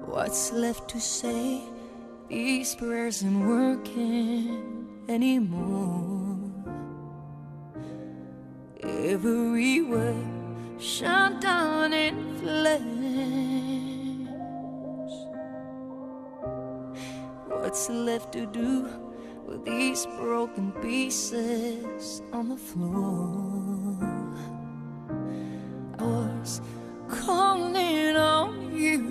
What's left to say? These prayers ain't working anymore. Every word shut down in flames. What's left to do with these broken pieces on the floor? I was calling on you,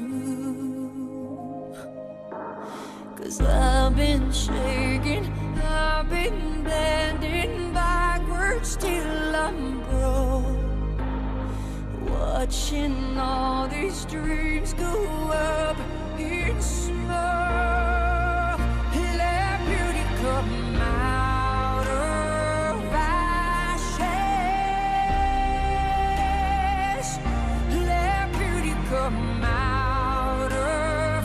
'cause I've been shaking, I've been bending backwards till I'm broke, watching all these dreams go up in smoke. Let beauty come out of ashes. Let beauty come out of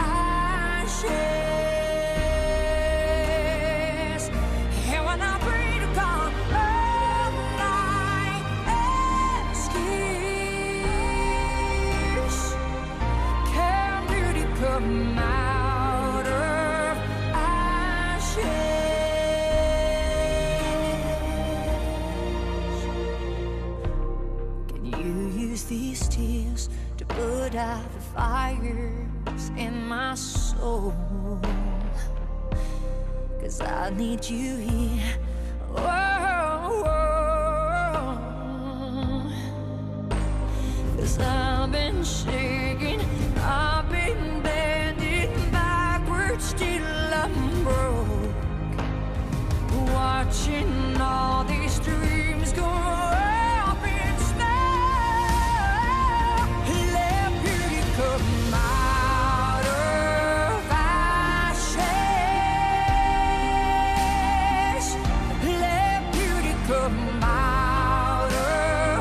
ashes. And when I pray to God, all my excuse, can beauty come out of ashes? Can you use these tears to put out the fires in my soul? 'Cause I need you here. Oh, 'cause I've been shaking, I've been bending backwards till I'm broke, watching all these dreams go up in smoke. Let beauty come out of ashes. Let beauty come out of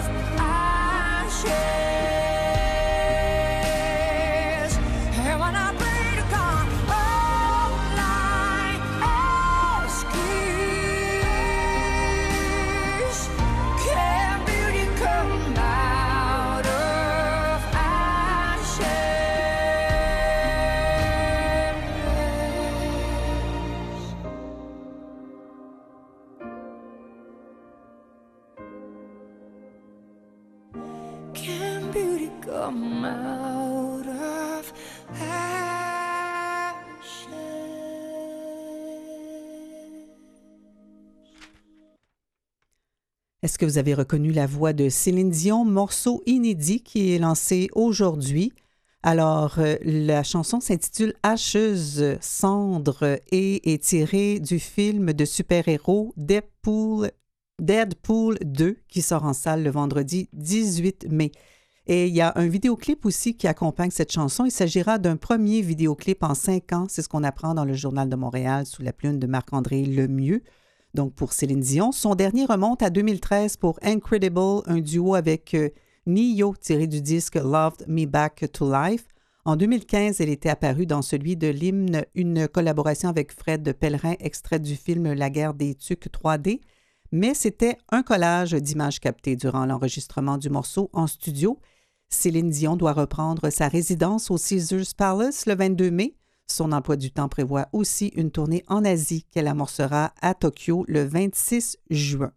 ashes. And when I pray to God, all I excuse, can beauty come out of ashes? Can beauty come out of ashes? Est-ce que vous avez reconnu la voix de Céline Dion, morceau inédit qui est lancé aujourd'hui? Alors, la chanson s'intitule Ashes, cendre et est tirée du film de super-héros Deadpool 2 qui sort en salle le vendredi 18 mai. Et il y a un vidéoclip aussi qui accompagne cette chanson. Il s'agira d'un premier vidéoclip en 5 ans. C'est ce qu'on apprend dans le Journal de Montréal sous la plume de Marc-André Lemieux. Donc, pour Céline Dion, son dernier remonte à 2013 pour Incredible, un duo avec Ne-Yo tiré du disque Loved Me Back to Life. En 2015, elle était apparue dans celui de l'hymne, une collaboration avec Fred Pellerin, extrait du film La guerre des tucs 3D. Mais c'était un collage d'images captées durant l'enregistrement du morceau en studio. Céline Dion doit reprendre sa résidence au Caesars Palace le 22 mai. Son emploi du temps prévoit aussi une tournée en Asie qu'elle amorcera à Tokyo le 26 juin.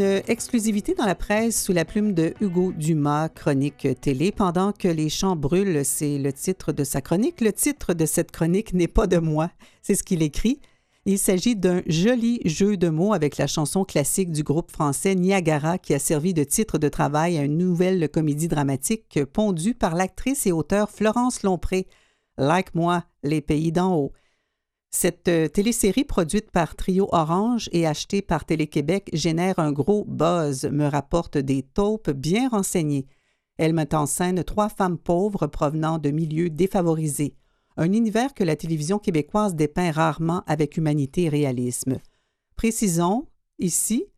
exclusivité dans la presse sous la plume de Hugo Dumas, chronique télé. Pendant que les champs brûlent, c'est le titre de sa chronique. Le titre de cette chronique n'est pas de moi, c'est ce qu'il écrit. Il s'agit d'un joli jeu de mots avec la chanson classique du groupe français Niagara qui a servi de titre de travail à une nouvelle comédie dramatique pondue par l'actrice et auteure Florence Lompré, Like moi, les pays d'en haut. Cette télésérie produite par Trio Orange et achetée par Télé-Québec génère un gros buzz, me rapportent des taupes bien renseignées. Elle met en scène 3 femmes pauvres provenant de milieux défavorisés. Un univers que la télévision québécoise dépeint rarement avec humanité et réalisme. Précision ici,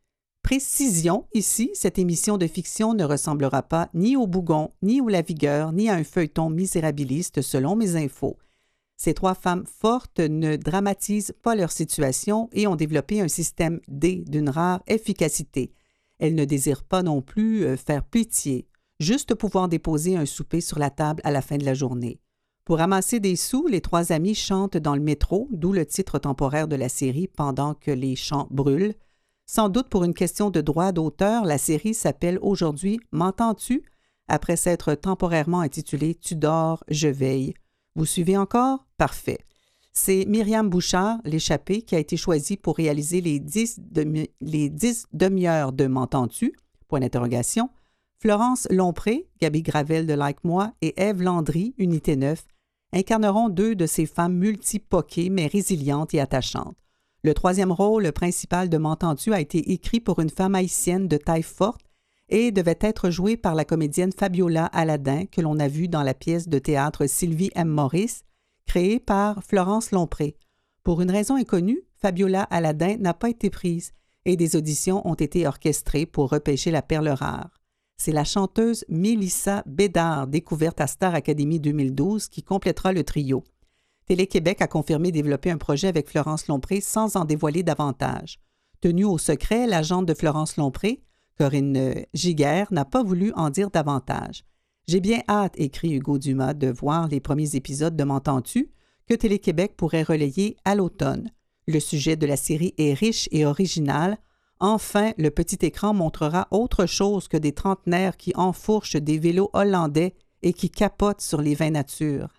cette émission de fiction ne ressemblera pas ni au Bougon, ni au Lavigueur, ni à un feuilleton misérabiliste selon mes infos. Ces 3 femmes fortes ne dramatisent pas leur situation et ont développé un système D d'une rare efficacité. Elles ne désirent pas non plus faire pitié, juste pouvoir déposer un souper sur la table à la fin de la journée. Pour amasser des sous, les 3 amies chantent dans le métro, d'où le titre temporaire de la série « Pendant que les champs brûlent ». Sans doute pour une question de droit d'auteur, la série s'appelle aujourd'hui « M'entends-tu » après s'être temporairement intitulée « Tu dors, je veille ». Vous suivez encore? Parfait. C'est Myriam Bouchard, l'échappée, qui a été choisie pour réaliser les 10 demi-heures de M'entends-tu? Point d'interrogation. Florence Lompré, Gaby Gravel de Like moi et Ève Landry, Unité 9, incarneront 2 de ces femmes multipoquées mais résilientes et attachantes. Le 3e rôle principal de M'entends-tu a été écrit pour une femme haïtienne de taille forte et devait être joué par la comédienne Fabiola Aladin, que l'on a vue dans la pièce de théâtre Sylvie M. Maurice, créée par Florence Lompré. Pour une raison inconnue, Fabiola Aladin n'a pas été prise et des auditions ont été orchestrées pour repêcher la perle rare. C'est la chanteuse Mélissa Bédard, découverte à Star Academy 2012, qui complétera le trio. Télé-Québec a confirmé développer un projet avec Florence Lompré sans en dévoiler davantage. Tenue au secret, l'agente de Florence Lompré, Corinne Giguère, n'a pas voulu en dire davantage. J'ai bien hâte, écrit Hugo Dumas, de voir les premiers épisodes de M'entends-tu que Télé-Québec pourrait relayer à l'automne. Le sujet de la série est riche et original. Enfin, le petit écran montrera autre chose que des trentenaires qui enfourchent des vélos hollandais et qui capotent sur les vins nature.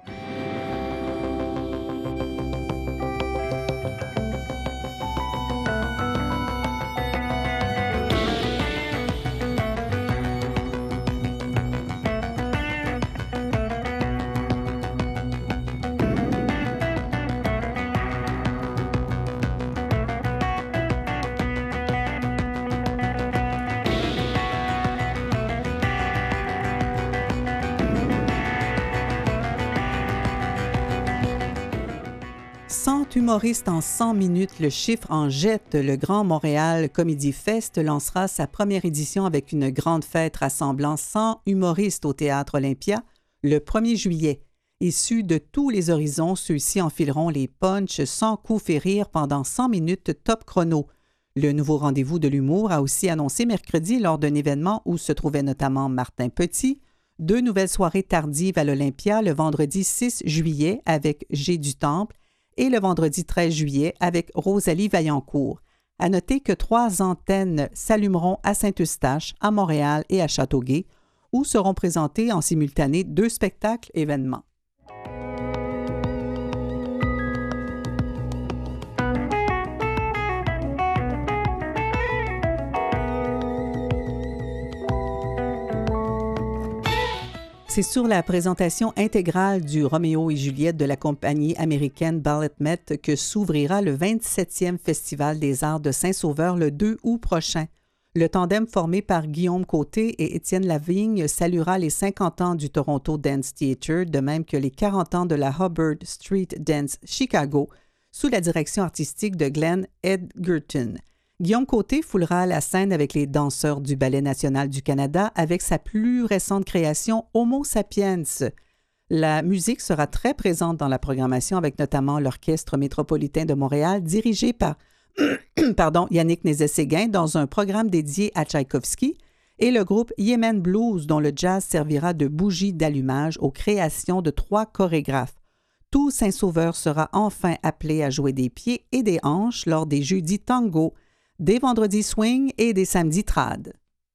Humoriste en 100 minutes, le chiffre en jette. Le Grand Montréal Comedy Fest lancera sa première édition avec une grande fête rassemblant 100 humoristes au Théâtre Olympia le 1er juillet. Issus de tous les horizons, ceux-ci enfileront les punchs sans coup fait rire pendant 100 minutes top chrono. Le nouveau rendez-vous de l'humour a aussi annoncé mercredi lors d'un événement où se trouvait notamment Martin Petit, 2 nouvelles soirées tardives à l'Olympia le vendredi 6 juillet avec G du Temple et le vendredi 13 juillet avec Rosalie Vaillancourt. À noter que 3 antennes s'allumeront à Saint-Eustache, à Montréal et à Châteauguay, où seront présentés en simultané 2 spectacles événements. C'est sur la présentation intégrale du Roméo et Juliette de la compagnie américaine Ballet Met que s'ouvrira le 27e Festival des Arts de Saint-Sauveur le 2 août prochain. Le tandem formé par Guillaume Côté et Étienne Lavigne saluera les 50 ans du Toronto Dance Theatre, de même que les 40 ans de la Hubbard Street Dance Chicago, sous la direction artistique de Glenn Edgerton. Guillaume Côté foulera la scène avec les danseurs du Ballet national du Canada avec sa plus récente création Homo Sapiens. La musique sera très présente dans la programmation avec notamment l'Orchestre métropolitain de Montréal dirigé par Yannick Nézet-Séguin dans un programme dédié à Tchaïkovski et le groupe Yemen Blues dont le jazz servira de bougie d'allumage aux créations de 3 chorégraphes. Tout Saint-Sauveur sera enfin appelé à jouer des pieds et des hanches lors des jeudis tango des vendredis swing et des samedis trad.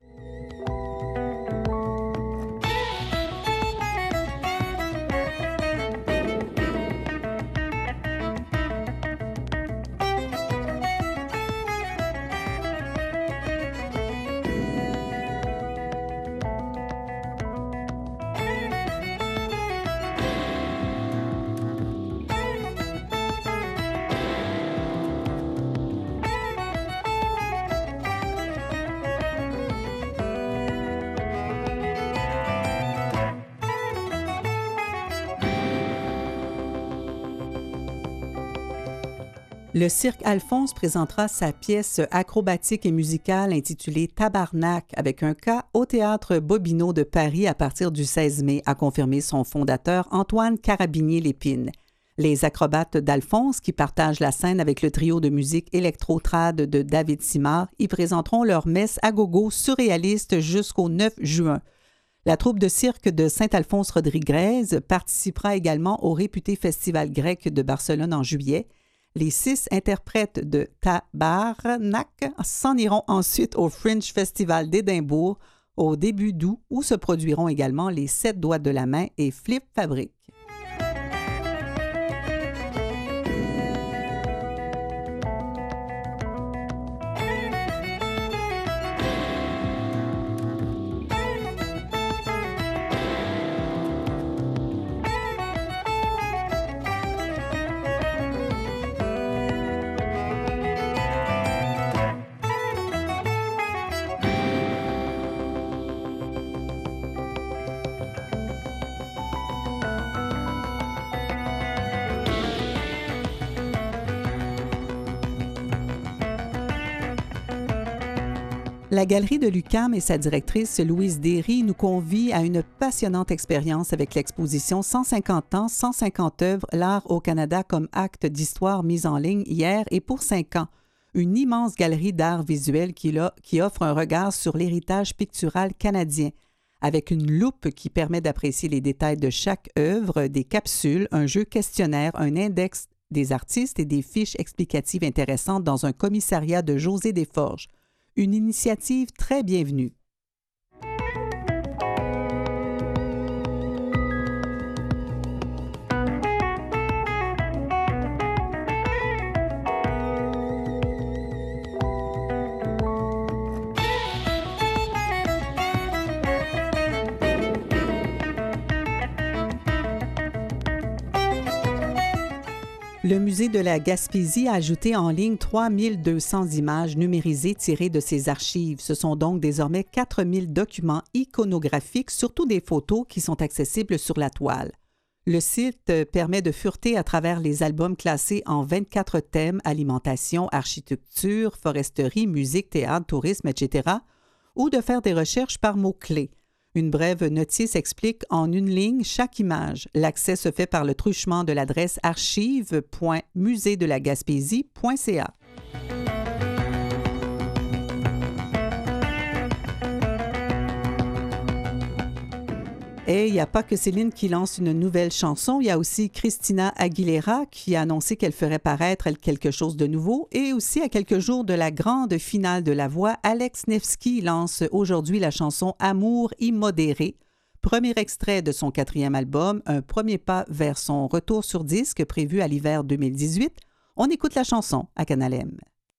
Le Cirque Alphonse présentera sa pièce acrobatique et musicale intitulée Tabarnak avec un cas au Théâtre Bobino de Paris à partir du 16 mai, a confirmé son fondateur Antoine Carabinier-Lépine. Les acrobates d'Alphonse, qui partagent la scène avec le trio de musique électro-trad de David Simard, y présenteront leur messe à gogo surréaliste jusqu'au 9 juin. La troupe de cirque de Saint-Alphonse-Rodriguez participera également au réputé Festival grec de Barcelone en juillet. Les 6 interprètes de Tabarnak s'en iront ensuite au Fringe Festival d'Édimbourg au début d'août, où se produiront également les 7 doigts de la main et Flip Fabrique. La Galerie de l'UQAM et sa directrice Louise Derry nous convient à une passionnante expérience avec l'exposition 150 ans, 150 œuvres, l'art au Canada comme acte d'histoire mise en ligne hier et pour 5 ans. Une immense galerie d'art visuel qui offre un regard sur l'héritage pictural canadien. Avec une loupe qui permet d'apprécier les détails de chaque œuvre, des capsules, un jeu questionnaire, un index des artistes et des fiches explicatives intéressantes dans un commissariat de José Desforges. Une initiative très bienvenue. Le Musée de la Gaspésie a ajouté en ligne 3200 images numérisées tirées de ses archives. Ce sont donc désormais 4000 documents iconographiques, surtout des photos qui sont accessibles sur la toile. Le site permet de fureter à travers les albums classés en 24 thèmes, alimentation, architecture, foresterie, musique, théâtre, tourisme, etc., ou de faire des recherches par mots-clés. Une brève notice explique en une ligne chaque image. L'accès se fait par le truchement de l'adresse archive.museedelagaspésie.ca. Et il n'y a pas que Céline qui lance une nouvelle chanson, il y a aussi Christina Aguilera qui a annoncé qu'elle ferait paraître quelque chose de nouveau. Et aussi, à quelques jours de la grande finale de La Voix, Alex Nevsky lance aujourd'hui la chanson « Amour immodéré », premier extrait de son 4e album, un premier pas vers son retour sur disque prévu à l'hiver 2018. On écoute la chanson à Canal M.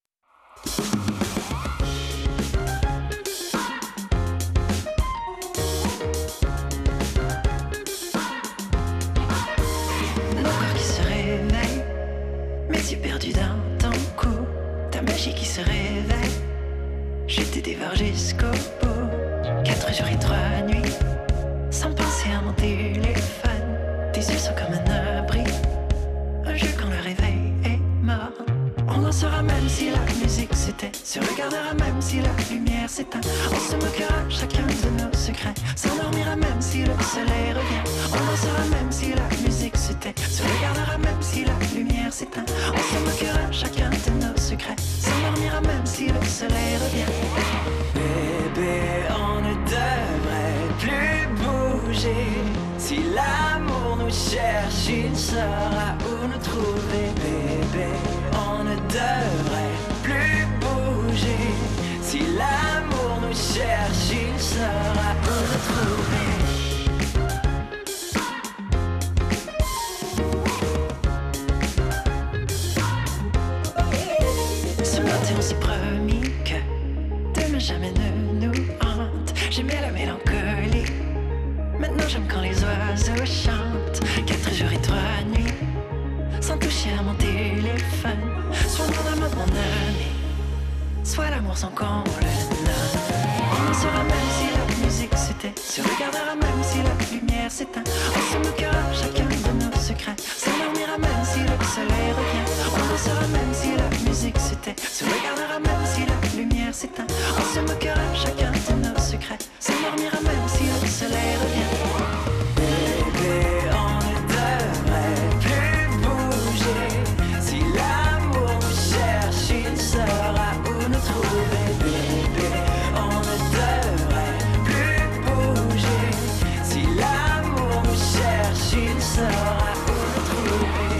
Perdu dans ton cou, ta magie qui se réveille. Je t'ai dévoré jusqu'au bout. 4 jours et 3 nuits, sans penser à mon téléphone. Tes yeux sont comme un abri, un jeu quand le réveil est mort. On dansera même si la musique s'éteint, se regardera même si la lumière s'éteint. On se moquera chacun de nos secrets, s'endormira même si le soleil revient. On dansera même si la musique s'éteint, se regardera même si la lumière s'éteint. On se moquera chacun de nos secrets, s'endormira même si le soleil revient. Bébé, on ne devrait plus bouger. Si l'amour nous cherche, il saura où nous trouver. Bébé, on ne devrait plus bouger. bouger. Si l'amour nous cherche, il sera retrouvé. Ce matin on s'est promis que demain jamais ne nous hante. J'aimais la mélancolie, maintenant j'aime quand les oiseaux chantent. 4 jours et 3 nuits, sans toucher à mon téléphone. Soit mon amour, mon ami, soit l'amour sans qu'on le nomme. On saura même si la musique s'était, se regardera même si la lumière s'éteint. On se moquera chacun de nos secrets, s'endormira même si le soleil revient. On saura même si la musique s'était, se regardera même si la lumière s'éteint. On se moquera chacun de nos secrets, s'endormira même si le soleil revient. Bébé, on ne devrait plus bouger. Si l'amour nous cherche, il saura où nous trouver. Bébé, on ne devrait plus bouger. Si l'amour nous cherche, il saura où nous trouver.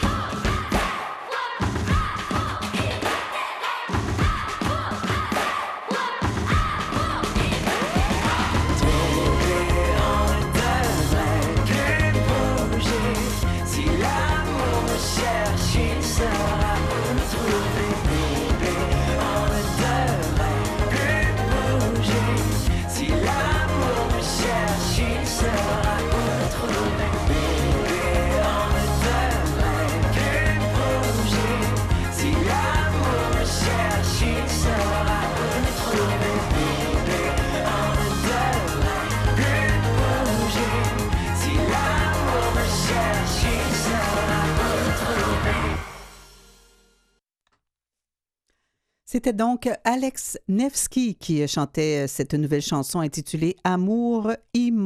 C'était donc Alex Nevsky qui chantait cette nouvelle chanson intitulée « Amour immodéré »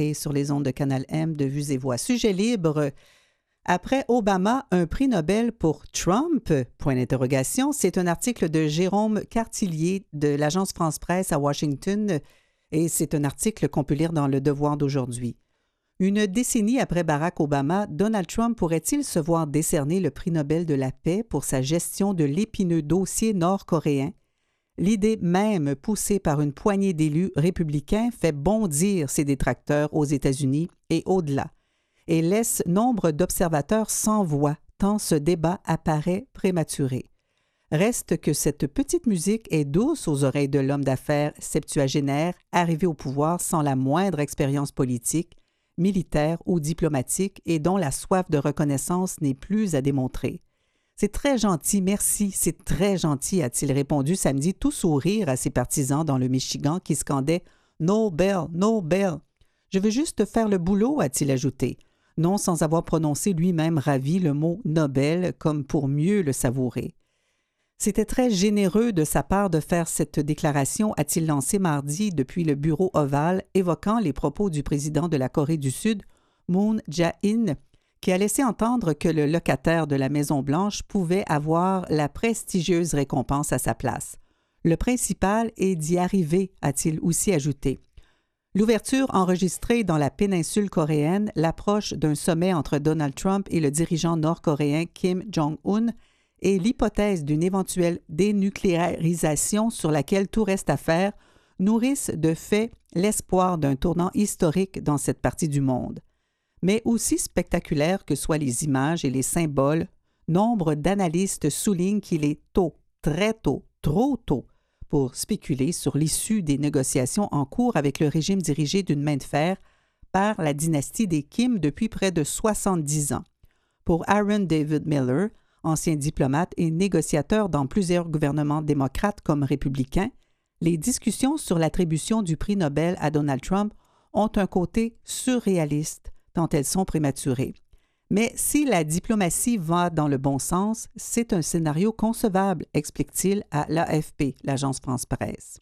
sur les ondes de Canal M de Vues et Voix. Sujet libre. Après Obama, un prix Nobel pour Trump? Point d'interrogation. C'est un article de Jérôme Cartillier de l'agence France-Presse à Washington et c'est un article qu'on peut lire dans Le Devoir d'aujourd'hui. Une décennie après Barack Obama, Donald Trump pourrait-il se voir décerner le prix Nobel de la paix pour sa gestion de l'épineux dossier nord-coréen? L'idée même poussée par une poignée d'élus républicains fait bondir ses détracteurs aux États-Unis et au-delà, et laisse nombre d'observateurs sans voix, tant ce débat apparaît prématuré. Reste que cette petite musique est douce aux oreilles de l'homme d'affaires septuagénaire arrivé au pouvoir sans la moindre expérience politique, militaire ou diplomatique et dont la soif de reconnaissance n'est plus à démontrer. « C'est très gentil, merci, c'est très gentil », a-t-il répondu samedi, tout sourire à ses partisans dans le Michigan qui scandaient « Nobel, Nobel ». « Je veux juste faire le boulot », a-t-il ajouté, non sans avoir prononcé lui-même ravi le mot « Nobel » comme pour mieux le savourer. C'était très généreux de sa part de faire cette déclaration, a-t-il lancé mardi depuis le bureau ovale, évoquant les propos du président de la Corée du Sud, Moon Jae-in, qui a laissé entendre que le locataire de la Maison-Blanche pouvait avoir la prestigieuse récompense à sa place. Le principal est d'y arriver, a-t-il aussi ajouté. L'ouverture enregistrée dans la péninsule coréenne, l'approche d'un sommet entre Donald Trump et le dirigeant nord-coréen Kim Jong-un et l'hypothèse d'une éventuelle dénucléarisation sur laquelle tout reste à faire nourrissent de fait l'espoir d'un tournant historique dans cette partie du monde. Mais aussi spectaculaires que soient les images et les symboles, nombre d'analystes soulignent qu'il est tôt, très tôt, trop tôt, pour spéculer sur l'issue des négociations en cours avec le régime dirigé d'une main de fer par la dynastie des Kim depuis près de 70 ans. Pour Aaron David Miller, ancien diplomate et négociateur dans plusieurs gouvernements démocrates comme républicains, les discussions sur l'attribution du prix Nobel à Donald Trump ont un côté surréaliste, tant elles sont prématurées. Mais si la diplomatie va dans le bon sens, c'est un scénario concevable, explique-t-il à l'AFP, l'agence France-Presse.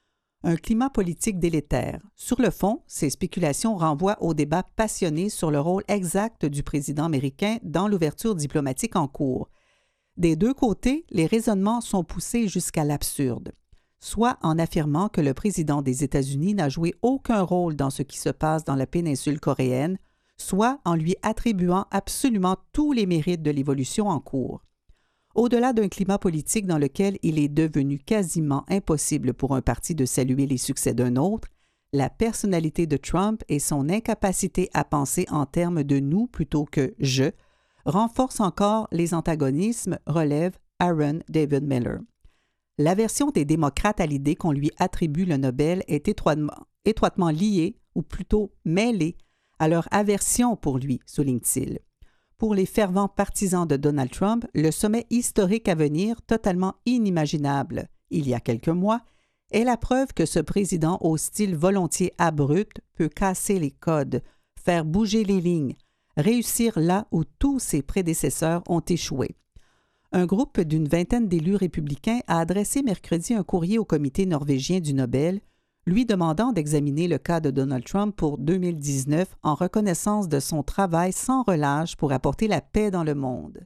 Un climat politique délétère. Sur le fond, ces spéculations renvoient au débat passionné sur le rôle exact du président américain dans l'ouverture diplomatique en cours. Des deux côtés, les raisonnements sont poussés jusqu'à l'absurde, soit en affirmant que le président des États-Unis n'a joué aucun rôle dans ce qui se passe dans la péninsule coréenne, soit en lui attribuant absolument tous les mérites de l'évolution en cours. Au-delà d'un climat politique dans lequel il est devenu quasiment impossible pour un parti de saluer les succès d'un autre, la personnalité de Trump et son incapacité à penser en termes de nous plutôt que je renforcent encore les antagonismes, relève Aaron David Miller. L'aversion des démocrates à l'idée qu'on lui attribue le Nobel est étroitement liée, ou plutôt mêlée, à leur aversion pour lui, souligne-t-il. Pour les fervents partisans de Donald Trump, le sommet historique à venir, totalement inimaginable il y a quelques mois, est la preuve que ce président au style volontiers abrupt peut casser les codes, faire bouger les lignes, réussir là où tous ses prédécesseurs ont échoué. Un groupe d'une vingtaine d'élus républicains a adressé mercredi un courrier au comité norvégien du Nobel, lui demandant d'examiner le cas de Donald Trump pour 2019 en reconnaissance de son travail sans relâche pour apporter la paix dans le monde.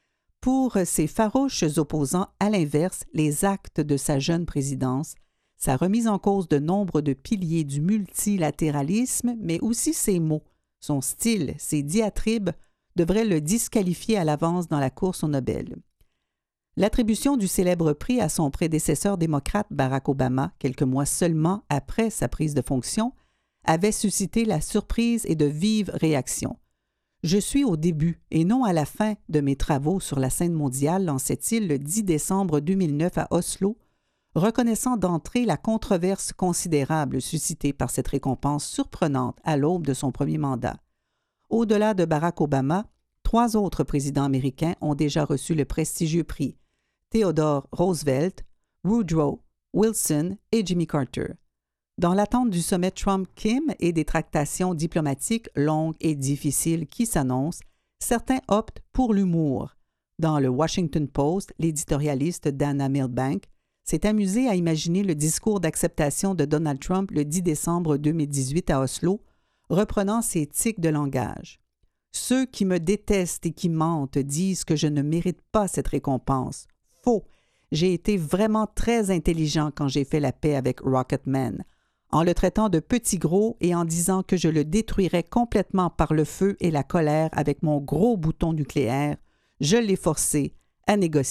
Pour ses farouches opposants, à l'inverse, les actes de sa jeune présidence, sa remise en cause de nombre de piliers du multilatéralisme, mais aussi ses mots, son style, ses diatribes, devraient le disqualifier à l'avance dans la course au Nobel. L'attribution du célèbre prix à son prédécesseur démocrate Barack Obama, quelques mois seulement après sa prise de fonction, avait suscité la surprise et de vives réactions. « Je suis au début et non à la fin de mes travaux sur la scène mondiale », lançait-il le 10 décembre 2009 à Oslo, reconnaissant d'entrée la controverse considérable suscitée par cette récompense surprenante à l'aube de son premier mandat. Au-delà de Barack Obama, 3 autres présidents américains ont déjà reçu le prestigieux prix: Theodore Roosevelt, Woodrow Wilson et Jimmy Carter. Dans l'attente du sommet Trump-Kim et des tractations diplomatiques longues et difficiles qui s'annoncent, certains optent pour l'humour. Dans le Washington Post, l'éditorialiste Dana Milbank s'est amusé à imaginer le discours d'acceptation de Donald Trump le 10 décembre 2018 à Oslo, reprenant ses tics de langage. « Ceux qui me détestent et qui mentent disent que je ne mérite pas cette récompense. Faux! J'ai été vraiment très intelligent quand j'ai fait la paix avec Rocketman, en le traitant de petit gros et en disant que je le détruirais complètement par le feu et la colère avec mon gros bouton nucléaire. Je l'ai forcé à négocier. »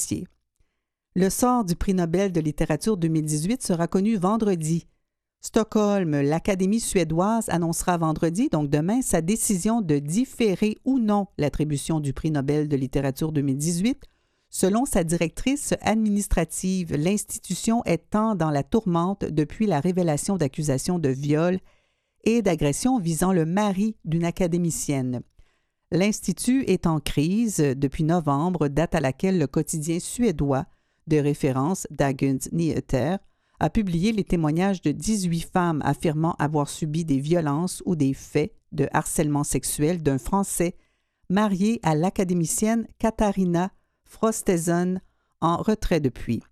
Le sort du prix Nobel de littérature 2018 sera connu vendredi. Stockholm, l'Académie suédoise annoncera vendredi, donc demain, sa décision de différer ou non l'attribution du prix Nobel de littérature 2018. Selon sa directrice administrative, l'institution étant dans la tourmente depuis la révélation d'accusations de viol et d'agression visant le mari d'une académicienne. L'Institut est en crise depuis novembre, date à laquelle le quotidien suédois de référence Dagens Nyheter a publié les témoignages de 18 femmes affirmant avoir subi des violences ou des faits de harcèlement sexuel d'un Français marié à l'académicienne Katharina Frostenson, en retrait depuis.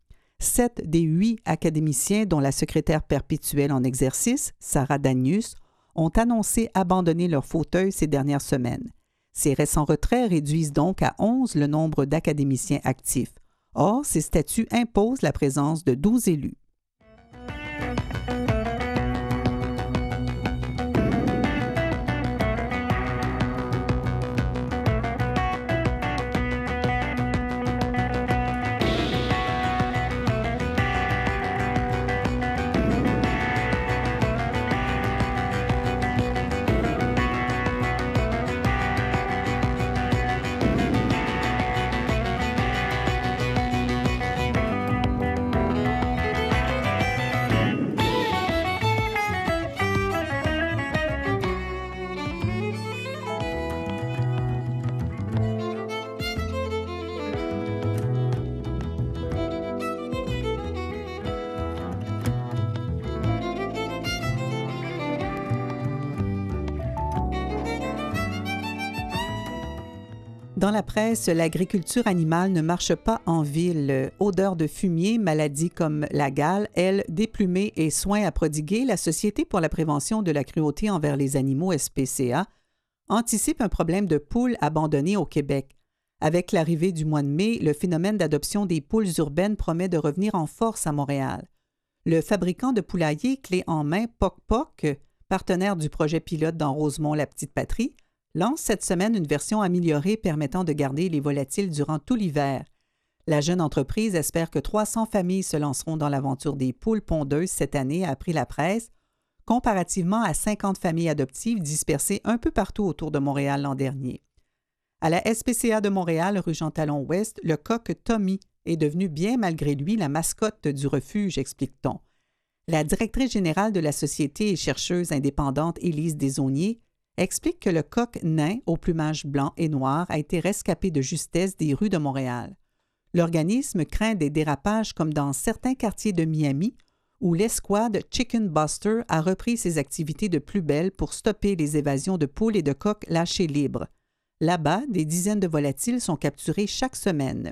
7 des 8 académiciens, dont la secrétaire perpétuelle en exercice, Sarah Danius, ont annoncé abandonner leur fauteuil ces dernières semaines. Ces récents retraits réduisent donc à 11 le nombre d'académiciens actifs. Or, ces statuts imposent la présence de 12 élus. Dans la presse, l'agriculture animale ne marche pas en ville. Odeur de fumier, maladies comme la gale, ailes déplumées et soins à prodiguer, la Société pour la prévention de la cruauté envers les animaux, SPCA, anticipe un problème de poules abandonnées au Québec. Avec l'arrivée du mois de mai, le phénomène d'adoption des poules urbaines promet de revenir en force à Montréal. Le fabricant de poulaillers clé en main Poc Poc, partenaire du projet pilote dans Rosemont-la-Petite-Patrie, lance cette semaine une version améliorée permettant de garder les volatiles durant tout l'hiver. La jeune entreprise espère que 300 familles se lanceront dans l'aventure des poules pondeuses cette année, a appris la presse, comparativement à 50 familles adoptives dispersées un peu partout autour de Montréal l'an dernier. À la SPCA de Montréal, rue Jean-Talon-Ouest, le coq Tommy est devenu bien malgré lui la mascotte du refuge, explique-t-on. La directrice générale de la société et chercheuse indépendante Élise Desaulniers explique que le coq nain au plumage blanc et noir a été rescapé de justesse des rues de Montréal. L'organisme craint des dérapages comme dans certains quartiers de Miami, où l'escouade Chicken Buster a repris ses activités de plus belle pour stopper les évasions de poules et de coqs lâchés libres. Là-bas, des dizaines de volatiles sont capturés chaque semaine.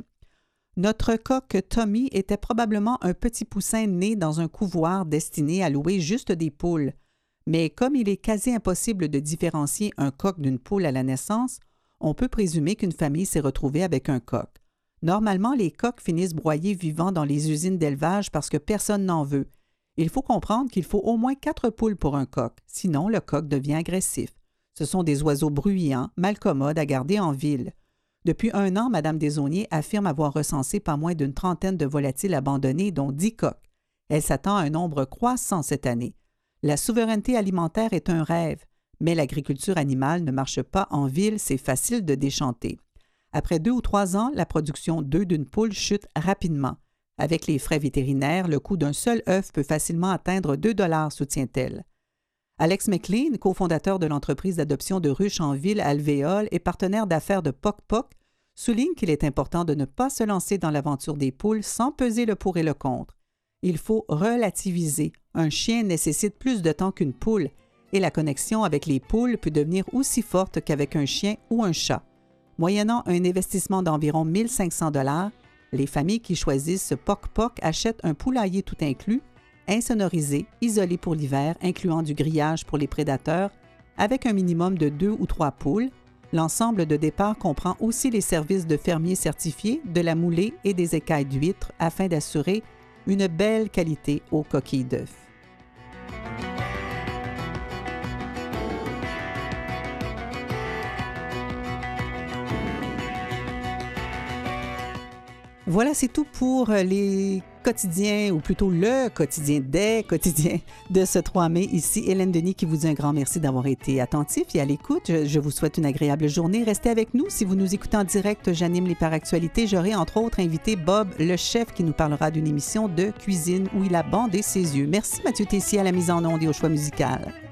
Notre coq Tommy était probablement un petit poussin né dans un couvoir destiné à louer juste des poules. Mais comme il est quasi impossible de différencier un coq d'une poule à la naissance, on peut présumer qu'une famille s'est retrouvée avec un coq. Normalement, les coqs finissent broyés vivants dans les usines d'élevage parce que personne n'en veut. Il faut comprendre qu'il faut au moins 4 poules pour un coq, sinon le coq devient agressif. Ce sont des oiseaux bruyants, malcommodes à garder en ville. Depuis 1 an, Mme Desaulniers affirme avoir recensé pas moins d'une trentaine de volatiles abandonnés, dont 10 coqs. Elle s'attend à un nombre croissant cette année. La souveraineté alimentaire est un rêve, mais l'agriculture animale ne marche pas en ville, c'est facile de déchanter. Après 2 ou 3 ans, la production d'œufs d'une poule chute rapidement. Avec les frais vétérinaires, le coût d'un seul œuf peut facilement atteindre 2 $, soutient-elle. Alex McLean, cofondateur de l'entreprise d'adoption de ruches en ville Alvéole et partenaire d'affaires de Poc Poc, souligne qu'il est important de ne pas se lancer dans l'aventure des poules sans peser le pour et le contre. Il faut relativiser. Un chien nécessite plus de temps qu'une poule et la connexion avec les poules peut devenir aussi forte qu'avec un chien ou un chat. Moyennant un investissement d'environ 1 500 $, les familles qui choisissent Poc Poc achètent un poulailler tout inclus, insonorisé, isolé pour l'hiver, incluant du grillage pour les prédateurs, avec un minimum de 2 ou 3 poules. L'ensemble de départ comprend aussi les services de fermiers certifiés, de la moulée et des écailles d'huîtres afin d'assurer une belle qualité aux coquilles d'œufs. Voilà, c'est tout pour les quotidiens, ou plutôt le quotidien des quotidiens de ce 3 mai. Ici, Hélène Denis qui vous dit un grand merci d'avoir été attentif et à l'écoute. Je vous souhaite une agréable journée. Restez avec nous. Si vous nous écoutez en direct, j'anime les Paractualités. J'aurai entre autres invité Bob, le chef, qui nous parlera d'une émission de cuisine où il a bandé ses yeux. Merci Mathieu Tessier à la mise en onde et au choix musical.